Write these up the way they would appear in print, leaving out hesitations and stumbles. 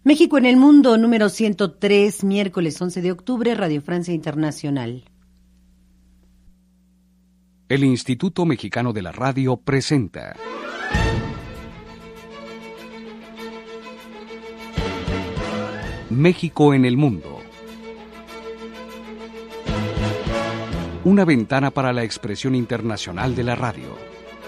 México en el mundo, número 103, miércoles 11 de octubre, Radio Francia Internacional. El Instituto Mexicano de la Radio presenta México en el mundo. Una ventana para la expresión internacional de la radio.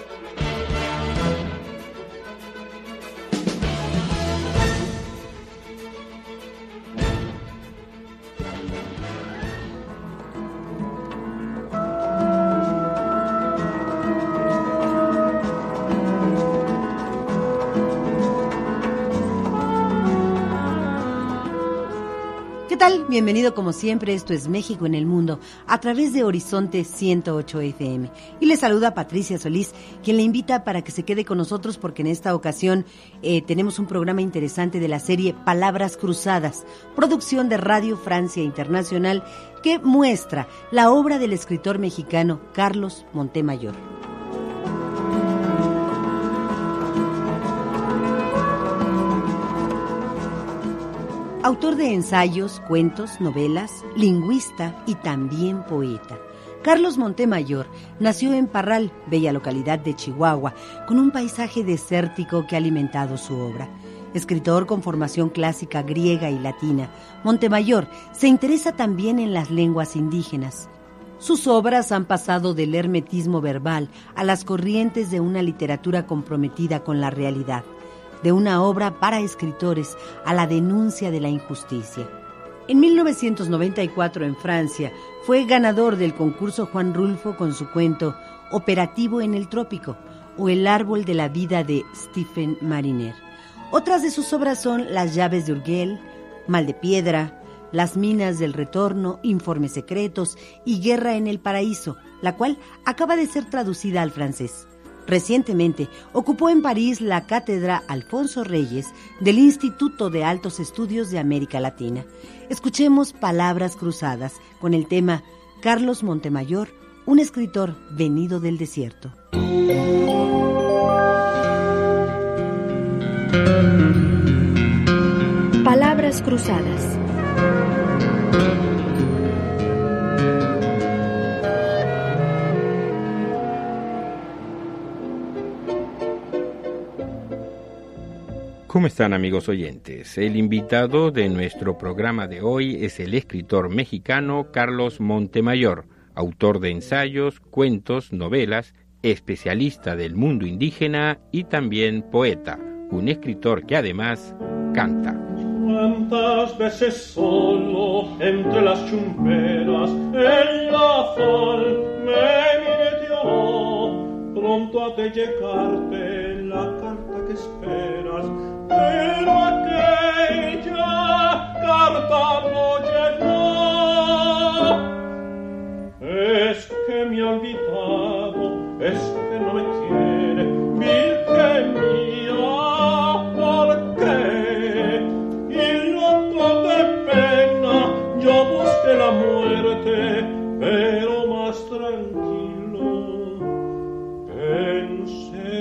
¿Qué tal? Bienvenido como siempre, esto es México en el Mundo, a través de Horizonte 108 FM. Y le saluda Patricia Solís, quien le invita para que se quede con nosotros porque en esta ocasión tenemos un programa interesante de la serie Palabras Cruzadas, producción de Radio Francia Internacional, que muestra la obra del escritor mexicano Carlos Montemayor. Autor de ensayos, cuentos, novelas, lingüista y también poeta. Carlos Montemayor nació en Parral, bella localidad de Chihuahua, con un paisaje desértico que ha alimentado su obra. Escritor con formación clásica griega y latina, Montemayor se interesa también en las lenguas indígenas. Sus obras han pasado del hermetismo verbal a las corrientes de una literatura comprometida con la realidad, de una obra para escritores a la denuncia de la injusticia. En 1994 en Francia fue ganador del concurso Juan Rulfo con su cuento Operativo en el Trópico o El árbol de la vida de Stephen Mariner. Otras de sus obras son Las llaves de Urgel, Mal de piedra, Las minas del retorno, Informes secretos y Guerra en el paraíso, la cual acaba de ser traducida al francés. Recientemente ocupó en París la cátedra Alfonso Reyes del Instituto de Altos Estudios de América Latina. Escuchemos Palabras Cruzadas con el tema Carlos Montemayor, un escritor venido del desierto. Palabras Cruzadas. ¿Cómo están, amigos oyentes? El invitado de nuestro programa de hoy es el escritor mexicano Carlos Montemayor, autor de ensayos, cuentos, novelas, especialista del mundo indígena y también poeta, un escritor que además canta. ¿Cuántas veces solo entre las chumberas en la fal me mireteó? Pronto ha de llegarte la carta que esperas, pero aquella carta no llegó. Es que me ha olvidado, es que no me quiere, Virgen mía, ¿por qué? Y loco de pena, yo busqué la muerte, pero más tranquilo pensé.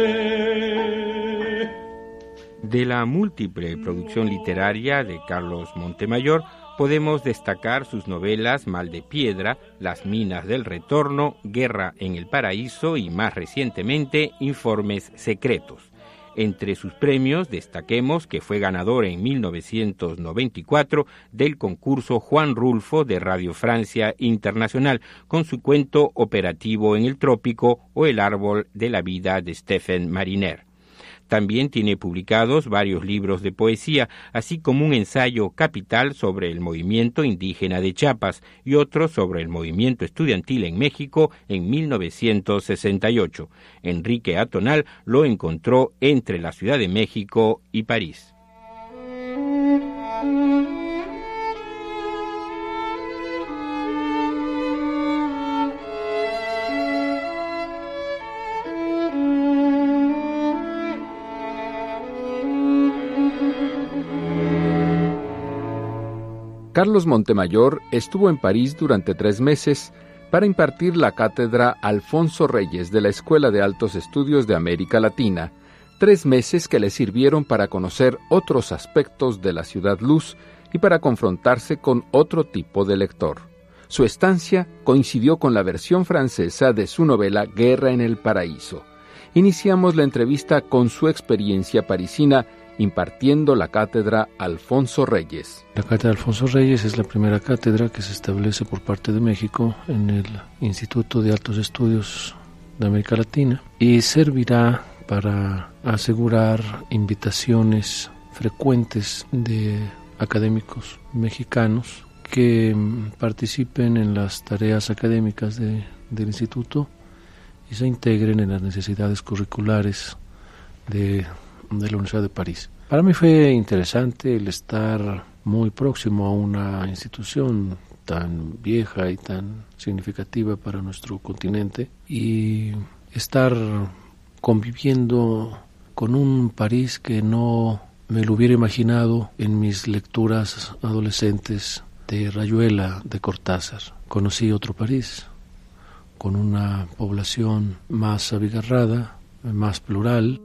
De la múltiple producción literaria de Carlos Montemayor podemos destacar sus novelas Mal de piedra, Las minas del retorno, Guerra en el paraíso y más recientemente Informes secretos. Entre sus premios destaquemos que fue ganador en 1994 del concurso Juan Rulfo de Radio Francia Internacional con su cuento Operativo en el Trópico o El árbol de la vida de Stephen Mariner. También tiene publicados varios libros de poesía, así como un ensayo capital sobre el movimiento indígena de Chiapas y otro sobre el movimiento estudiantil en México en 1968. Enrique Atonal lo encontró entre la Ciudad de México y París. Carlos Montemayor estuvo en París durante 3 meses para impartir la cátedra Alfonso Reyes de la Escuela de Altos Estudios de América Latina, 3 meses que le sirvieron para conocer otros aspectos de la ciudad luz y para confrontarse con otro tipo de lector. Su estancia coincidió con la versión francesa de su novela Guerra en el Paraíso. Iniciamos la entrevista con su experiencia parisina impartiendo la cátedra Alfonso Reyes. La cátedra Alfonso Reyes es la primera cátedra que se establece por parte de México en el Instituto de Altos Estudios de América Latina y servirá para asegurar invitaciones frecuentes de académicos mexicanos que participen en las tareas académicas del instituto y se integren en las necesidades curriculares de la Universidad de París. Para mí fue interesante el estar muy próximo a una institución tan vieja y tan significativa para nuestro continente y estar conviviendo con un París que no me lo hubiera imaginado en mis lecturas adolescentes de Rayuela, de Cortázar. Conocí otro París, con una población más abigarrada, más plural.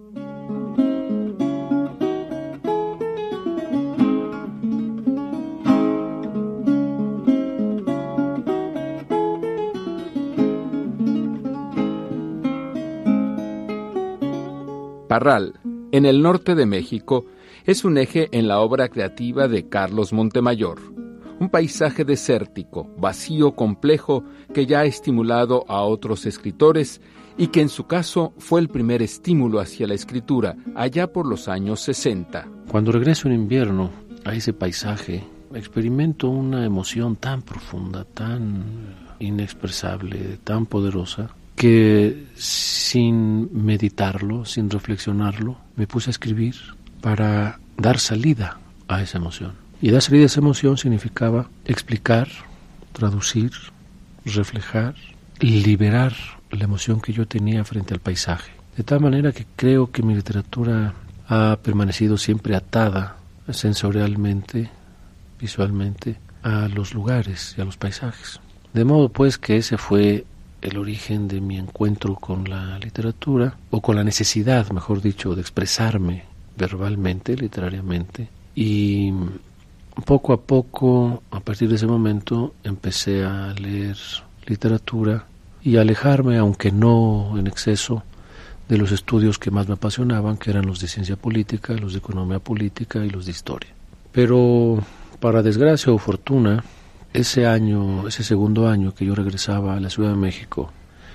Parral, en el norte de México, es un eje en la obra creativa de Carlos Montemayor. Un paisaje desértico, vacío, complejo, que ya ha estimulado a otros escritores y que en su caso fue el primer estímulo hacia la escritura, allá por los años 60. Cuando regreso en invierno a ese paisaje, experimento una emoción tan profunda, tan inexpresable, tan poderosa, que sin meditarlo, sin reflexionarlo, me puse a escribir para dar salida a esa emoción. Y dar salida a esa emoción significaba explicar, traducir, reflejar, liberar la emoción que yo tenía frente al paisaje. De tal manera que creo que mi literatura ha permanecido siempre atada sensorialmente, visualmente, a los lugares y a los paisajes. De modo pues que ese fue el origen de mi encuentro con la literatura, o con la necesidad, mejor dicho, de expresarme verbalmente, literariamente, y poco a poco, a partir de ese momento, empecé a leer literatura y a alejarme, aunque no en exceso, de los estudios que más me apasionaban, que eran los de ciencia política, los de economía política y los de historia. Pero, para desgracia o fortuna, ese segundo año que yo regresaba a la Ciudad de México,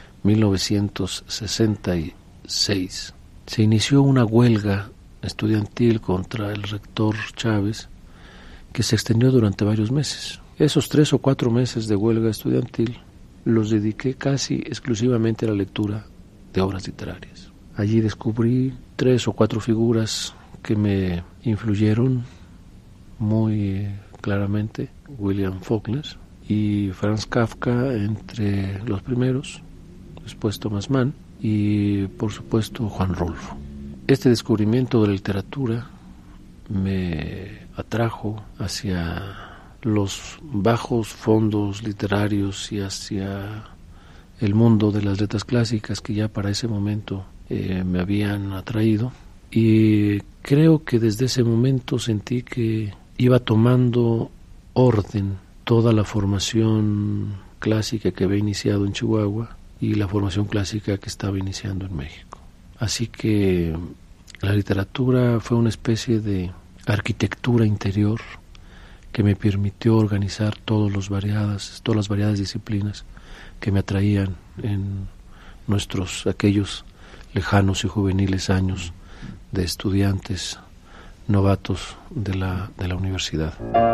1966, se inició una huelga estudiantil contra el rector Chávez que se extendió durante varios meses. Esos 3 o 4 meses de huelga estudiantil los dediqué casi exclusivamente a la lectura de obras literarias. Allí descubrí 3 o 4 figuras que me influyeron muy claramente: William Faulkner y Franz Kafka entre los primeros, después Thomas Mann y por supuesto Juan Rulfo. Este descubrimiento de la literatura me atrajo hacia los bajos fondos literarios y hacia el mundo de las letras clásicas que ya para ese momento me habían atraído, y creo que desde ese momento sentí que iba tomando orden toda la formación clásica que había iniciado en Chihuahua y la formación clásica que estaba iniciando en México. Así que la literatura fue una especie de arquitectura interior que me permitió organizar todas las variadas disciplinas que me atraían en aquellos lejanos y juveniles años de estudiantes novatos de la universidad.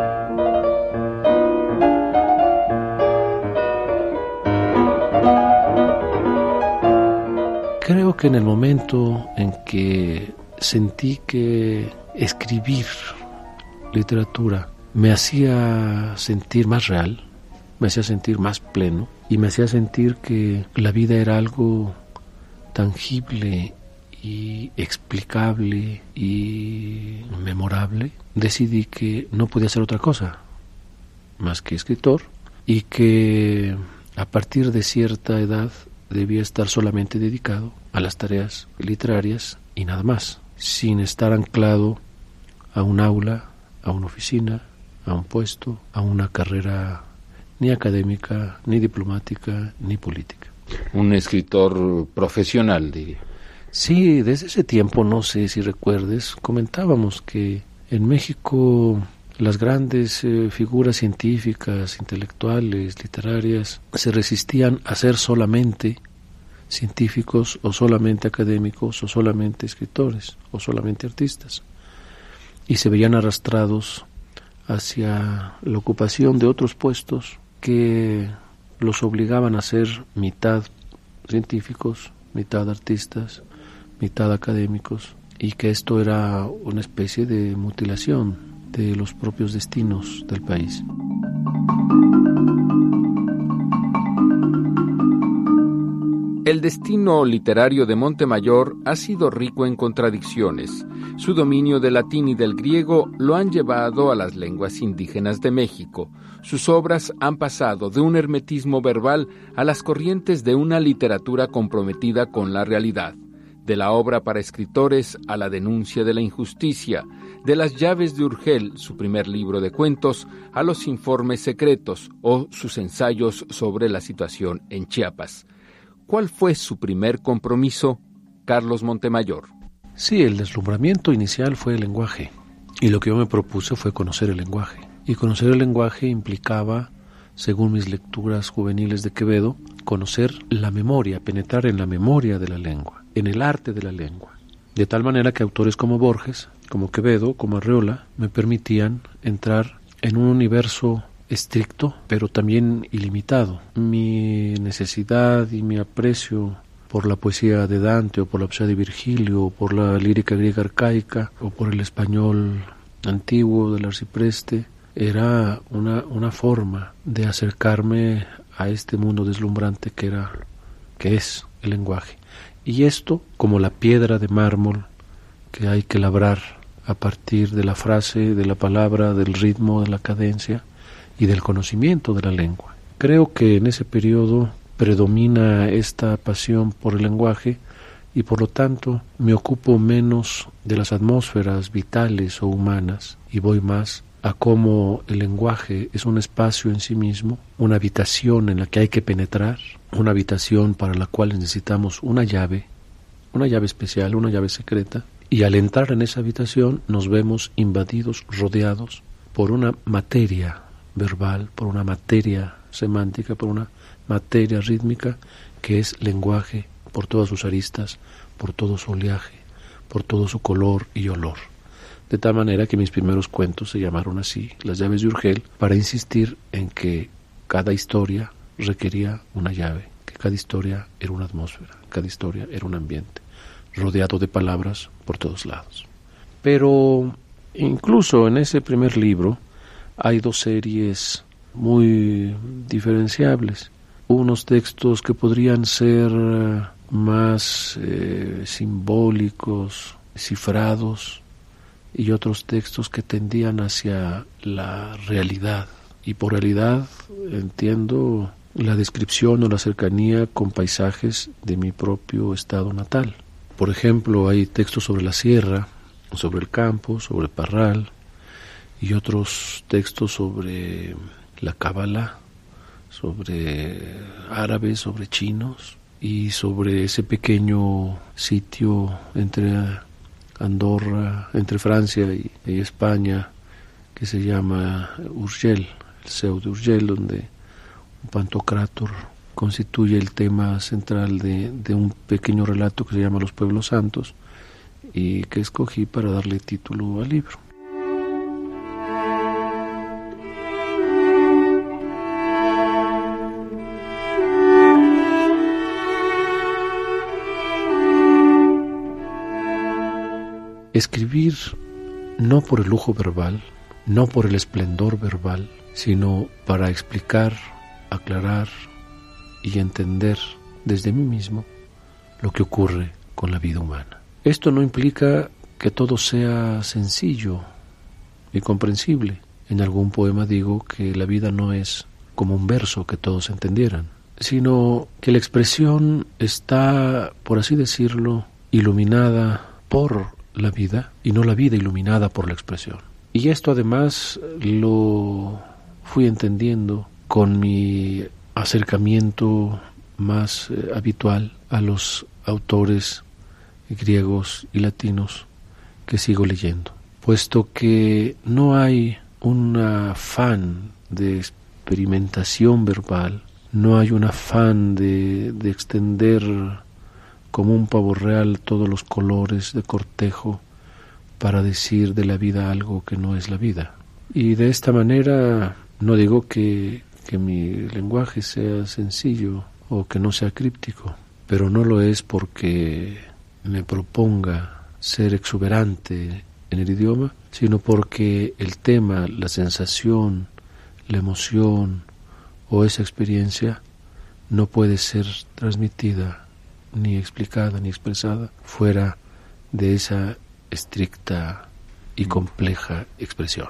Creo que en el momento en que sentí que escribir literatura me hacía sentir más real, me hacía sentir más pleno y me hacía sentir que la vida era algo tangible y explicable y memorable, decidí que no podía hacer otra cosa más que escritor y que a partir de cierta edad debía estar solamente dedicado a las tareas literarias y nada más, sin estar anclado a un aula, a una oficina, a un puesto, a una carrera ni académica, ni diplomática, ni política. Un escritor profesional, diría. Sí, desde ese tiempo, no sé si recuerdes, comentábamos que en México las grandes figuras científicas, intelectuales, literarias, se resistían a ser solamente científicos o solamente académicos o solamente escritores o solamente artistas, y se veían arrastrados hacia la ocupación de otros puestos que los obligaban a ser mitad científicos, mitad artistas, mitad académicos, y que esto era una especie de mutilación de los propios destinos del país. El destino literario de Montemayor ha sido rico en contradicciones. Su dominio del latín y del griego lo han llevado a las lenguas indígenas de México. Sus obras han pasado de un hermetismo verbal a las corrientes de una literatura comprometida con la realidad, de la obra para escritores a la denuncia de la injusticia, de Las llaves de Urgel, su primer libro de cuentos, a los informes secretos o sus ensayos sobre la situación en Chiapas. ¿Cuál fue su primer compromiso, Carlos Montemayor? Sí, el deslumbramiento inicial fue el lenguaje, y lo que yo me propuse fue conocer el lenguaje. Y conocer el lenguaje implicaba, según mis lecturas juveniles de Quevedo, conocer la memoria, penetrar en la memoria de la lengua, en el arte de la lengua. De tal manera que autores como Borges, como Quevedo, como Arreola, me permitían entrar en un universo estricto, pero también ilimitado. Mi necesidad y mi aprecio por la poesía de Dante, o por la poesía de Virgilio, o por la lírica griega arcaica, o por el español antiguo del arcipreste, era una forma de acercarme a este mundo deslumbrante que es el lenguaje. Y esto, como la piedra de mármol que hay que labrar a partir de la frase, de la palabra, del ritmo, de la cadencia y del conocimiento de la lengua. Creo que en ese periodo predomina esta pasión por el lenguaje, y por lo tanto me ocupo menos de las atmósferas vitales o humanas y voy más a cómo el lenguaje es un espacio en sí mismo, una habitación en la que hay que penetrar, una habitación para la cual necesitamos una llave especial, una llave secreta, y al entrar en esa habitación nos vemos invadidos, rodeados por una materia verbal, por una materia semántica, por una materia rítmica que es lenguaje por todas sus aristas, por todo su oleaje, por todo su color y olor. De tal manera que mis primeros cuentos se llamaron así, Las llaves de Urgel, para insistir en que cada historia requería una llave, que cada historia era una atmósfera, cada historia era un ambiente, rodeado de palabras por todos lados. Pero incluso en ese primer libro hay dos series muy diferenciables. Unos textos que podrían ser más simbólicos, cifrados, y otros textos que tendían hacia la realidad. Y por realidad entiendo la descripción o la cercanía con paisajes de mi propio estado natal. Por ejemplo, hay textos sobre la sierra, sobre el campo, sobre Parral, y otros textos sobre la cábala, sobre árabes, sobre chinos, y sobre ese pequeño sitio entre Andorra, entre Francia y España, que se llama Urgel, el Seu de Urgel, donde un Pantocrátor constituye el tema central de un pequeño relato que se llama Los Pueblos Santos, y que escogí para darle título al libro. Escribir no por el lujo verbal, no por el esplendor verbal, sino para explicar, aclarar y entender desde mí mismo lo que ocurre con la vida humana. Esto no implica que todo sea sencillo y comprensible. En algún poema digo que la vida no es como un verso que todos entendieran, sino que la expresión está, por así decirlo, iluminada por la vida y no la vida iluminada por la expresión. Y esto además lo fui entendiendo con mi acercamiento más habitual a los autores griegos y latinos que sigo leyendo, puesto que no hay un afán de experimentación verbal, no hay un afán de extender como un pavo real todos los colores de cortejo para decir de la vida algo que no es la vida. Y de esta manera no digo que mi lenguaje sea sencillo o que no sea críptico, pero no lo es porque me proponga ser exuberante en el idioma, sino porque el tema, la sensación, la emoción o esa experiencia no puede ser transmitida, ni explicada, ni expresada fuera de esa estricta y compleja expresión.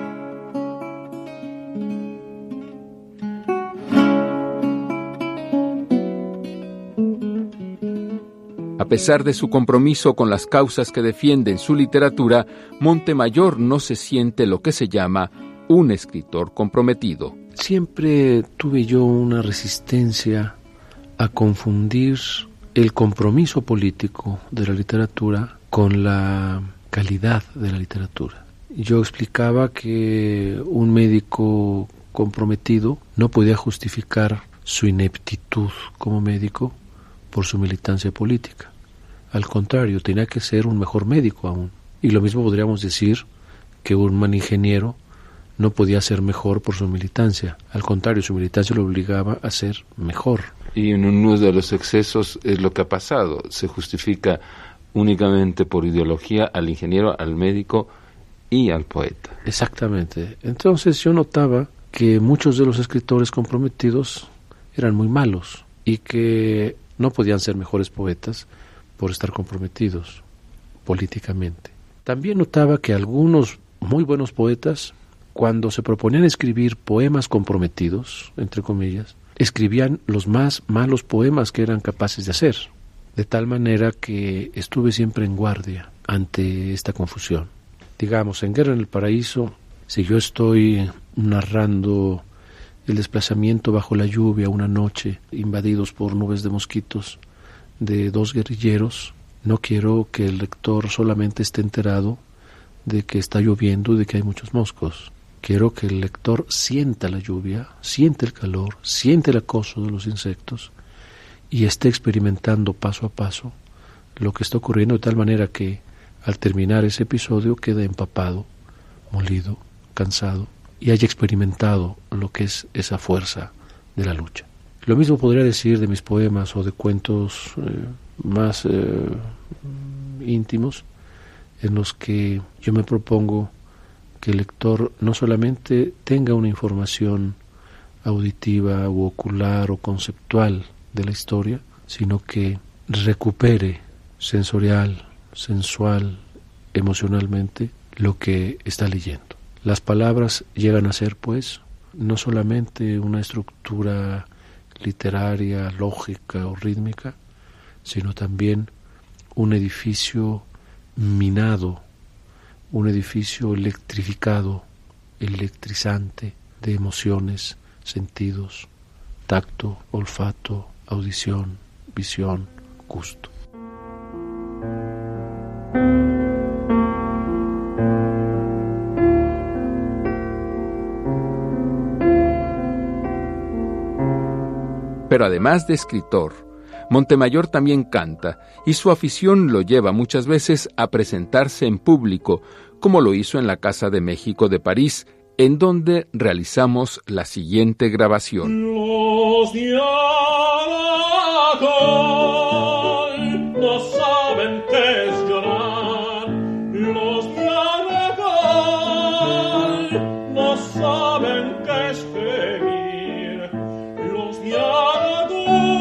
A pesar de su compromiso con las causas que defiende en su literatura, Montemayor no se siente lo que se llama un escritor comprometido. Siempre tuve yo una resistencia a confundir el compromiso político de la literatura con la calidad de la literatura. Yo explicaba que un médico comprometido no podía justificar su ineptitud como médico por su militancia política. Al contrario, tenía que ser un mejor médico aún. Y lo mismo podríamos decir que un buen ingeniero no podía ser mejor por su militancia. Al contrario, su militancia lo obligaba a ser mejor. Y en uno de los excesos es lo que ha pasado. Se justifica únicamente por ideología al ingeniero, al médico y al poeta. Exactamente. Entonces yo notaba que muchos de los escritores comprometidos eran muy malos y que no podían ser mejores poetas por estar comprometidos políticamente. También notaba que algunos muy buenos poetas, cuando se proponían escribir poemas comprometidos, entre comillas, escribían los más malos poemas que eran capaces de hacer, de tal manera que estuve siempre en guardia ante esta confusión. Digamos, en Guerra en el Paraíso, si yo estoy narrando el desplazamiento bajo la lluvia una noche, invadidos por nubes de mosquitos, de dos guerrilleros, no quiero que el lector solamente esté enterado de que está lloviendo y de que hay muchos moscos. Quiero que el lector sienta la lluvia, siente el calor, siente el acoso de los insectos y esté experimentando paso a paso lo que está ocurriendo, de tal manera que al terminar ese episodio quede empapado, molido, cansado y haya experimentado lo que es esa fuerza de la lucha. Lo mismo podría decir de mis poemas o de cuentos más íntimos, en los que yo me propongo que el lector no solamente tenga una información auditiva o ocular o conceptual de la historia, sino que recupere sensorial, sensual, emocionalmente lo que está leyendo. Las palabras llegan a ser, pues, no solamente una estructura literaria, lógica o rítmica, sino también un edificio minado, un edificio electrificado, electrizante de emociones, sentidos, tacto, olfato, audición, visión, gusto. Pero además de escritor, Montemayor también canta, y su afición lo lleva muchas veces a presentarse en público, como lo hizo en la Casa de México de París, en donde realizamos la siguiente grabación. Los diálogos no saben qué es llorar, los diálogos no saben qué es gemir, los diálogos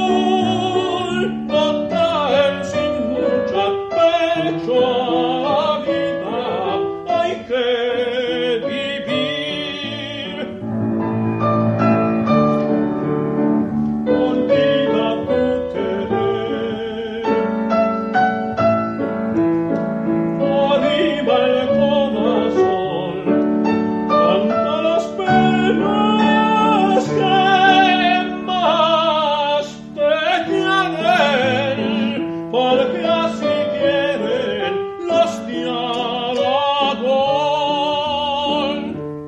no traen sin mucha pecho a la vida, hay que vivir. Olvida tu querer.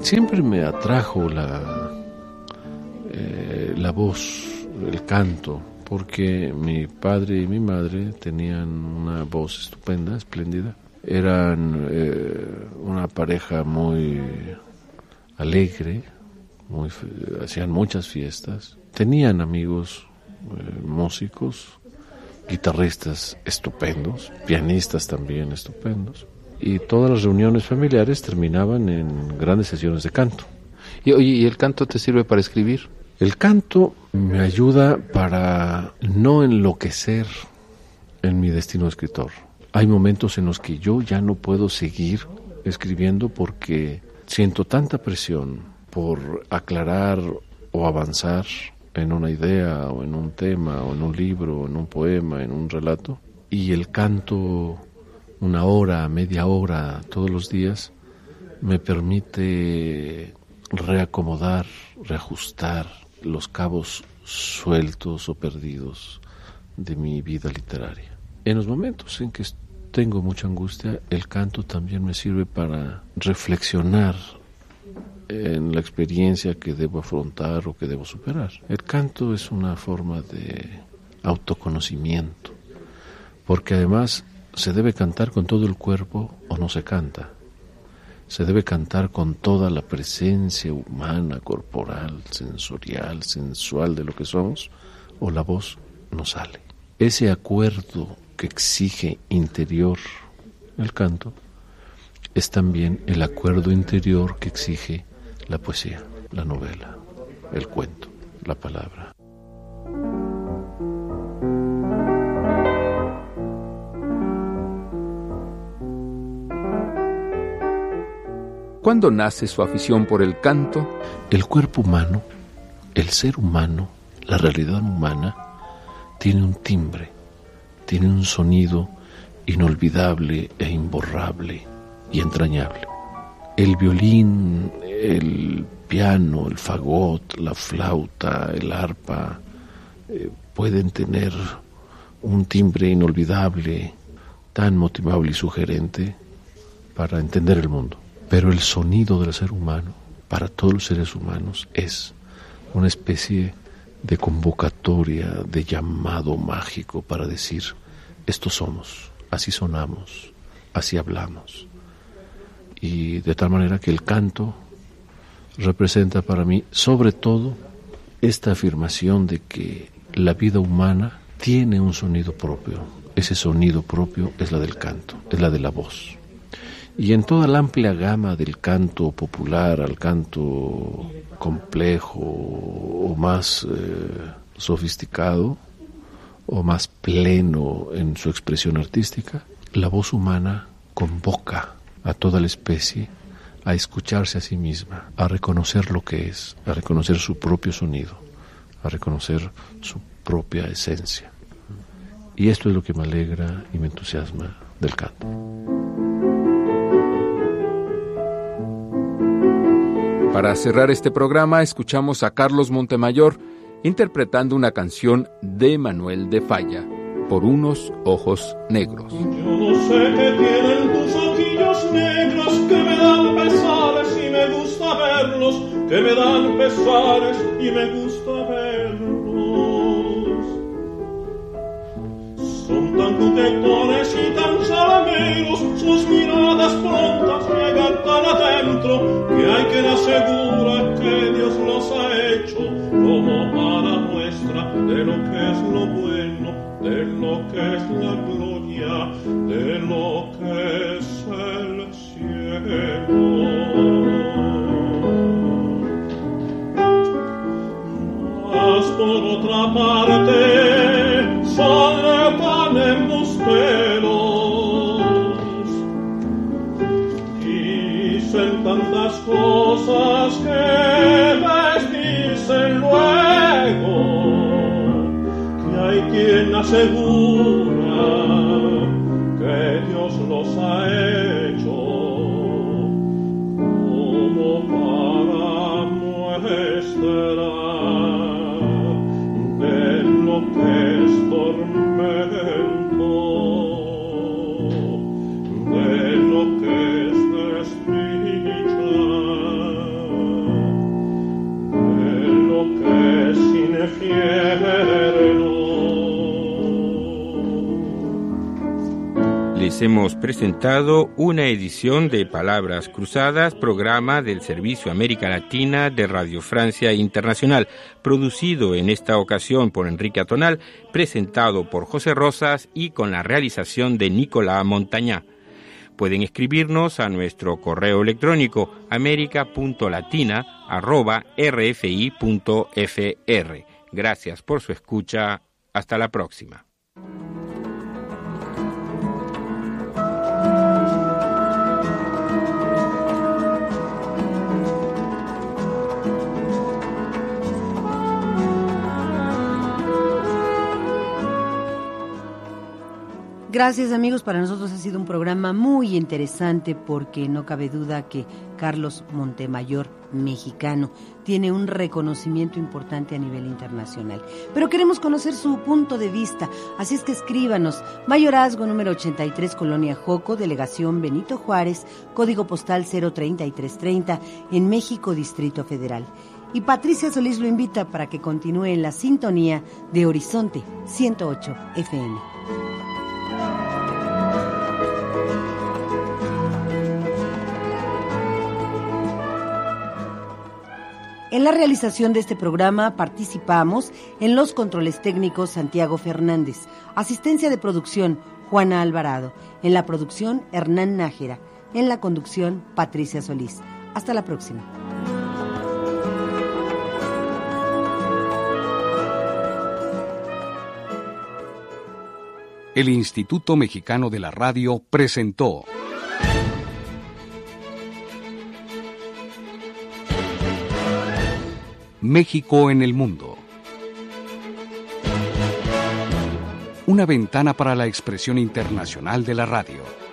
Siempre me atrajo la voz, el canto, porque mi padre y mi madre tenían una voz estupenda, espléndida. Eran una pareja muy alegre, hacían muchas fiestas. Tenían amigos músicos, guitarristas estupendos, pianistas también estupendos. Y todas las reuniones familiares terminaban en grandes sesiones de canto. ¿Y el canto te sirve para escribir? El canto me ayuda para no enloquecer en mi destino de escritor. Hay momentos en los que yo ya no puedo seguir escribiendo porque siento tanta presión por aclarar o avanzar en una idea o en un tema o en un libro, o en un poema, en un relato, y el canto, una hora, media hora, todos los días, me permite reacomodar, reajustar los cabos sueltos o perdidos de mi vida literaria. En los momentos en que tengo mucha angustia, el canto también me sirve para reflexionar en la experiencia que debo afrontar o que debo superar. El canto es una forma de autoconocimiento, porque además se debe cantar con todo el cuerpo o no se canta. Se debe cantar con toda la presencia humana, corporal, sensorial, sensual de lo que somos, o la voz no sale. Ese acuerdo que exige interior el canto es también el acuerdo interior que exige la poesía, la novela, el cuento, la palabra. ¿Cuándo nace su afición por el canto? El cuerpo humano, el ser humano, la realidad humana, tiene un timbre, tiene un sonido inolvidable e imborrable y entrañable. El violín, el piano, el fagot, la flauta, el arpa, pueden tener un timbre inolvidable, tan motivable y sugerente para entender el mundo. Pero el sonido del ser humano, para todos los seres humanos, es una especie de convocatoria, de llamado mágico para decir, estos somos, así sonamos, así hablamos. Y de tal manera que el canto representa para mí, sobre todo, esta afirmación de que la vida humana tiene un sonido propio. Ese sonido propio es la del canto, es la de la voz. Y en toda la amplia gama del canto popular al canto complejo o más sofisticado o más pleno en su expresión artística, la voz humana convoca a toda la especie a escucharse a sí misma, a reconocer lo que es, a reconocer su propio sonido, a reconocer su propia esencia. Y esto es lo que me alegra y me entusiasma del canto. Para cerrar este programa, escuchamos a Carlos Montemayor interpretando una canción de Manuel de Falla, Por unos ojos negros. Yo no sé qué tienen tus ojillos negros que me dan pesares y me gusta verlos, que me dan pesares y me gusta verlos. Son tan coquetones y tan salameros, sus miradas prontas llegan tan adentro, que hay quien asegura que Dios los ha hecho como para muestra de lo que es lo bueno, de lo que es la gloria, de lo que es el cielo. Mas por otra parte son tan embusteros, dicen tantas cosas que les dicen luego, que hay quien asegura que Dios los ha hecho como para muestra de lo que es tormento, de lo que es desdicha. Les hemos presentado una edición de Palabras Cruzadas, programa del Servicio América Latina de Radio Francia Internacional, producido en esta ocasión por Enrique Atonal, presentado por José Rosas y con la realización de Nicolás Montañá. Pueden escribirnos a nuestro correo electrónico america.latina@rfi.fr. Gracias por su escucha. Hasta la próxima. Gracias, amigos. Para nosotros ha sido un programa muy interesante porque no cabe duda que Carlos Montemayor, mexicano, tiene un reconocimiento importante a nivel internacional. Pero queremos conocer su punto de vista, así es que escríbanos. Mayorazgo número 83, Colonia Joco, Delegación Benito Juárez, código postal 03330, en México, Distrito Federal. Y Patricia Solís lo invita para que continúe en la sintonía de Horizonte 108 FM. En la realización de este programa participamos en los controles técnicos Santiago Fernández, asistencia de producción Juana Alvarado, en la producción Hernán Nájera, en la conducción Patricia Solís. Hasta la próxima. El Instituto Mexicano de la Radio presentó México en el Mundo. Una ventana para la expresión internacional de la radio.